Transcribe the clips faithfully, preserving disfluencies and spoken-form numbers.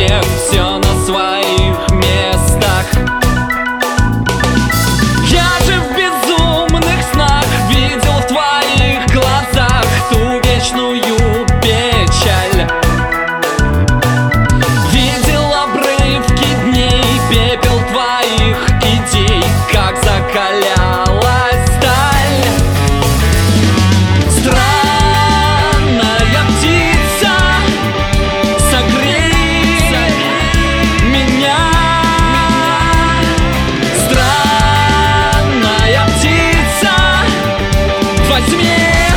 всех все на своих местах. Я же в безумных снах видел в твоих глазах ту вечную печаль. Видел обрывки дней, пепел твоих идей, как закалялась сталь. Странная птица, согрей меня. Странная птица, возьми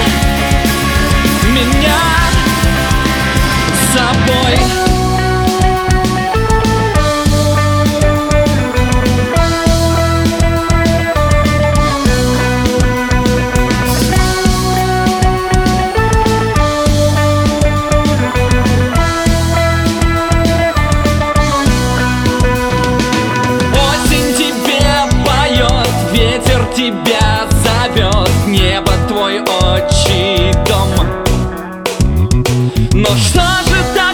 меня с собой. Ветер тебя зовет, небо твой отчий дом. Но что же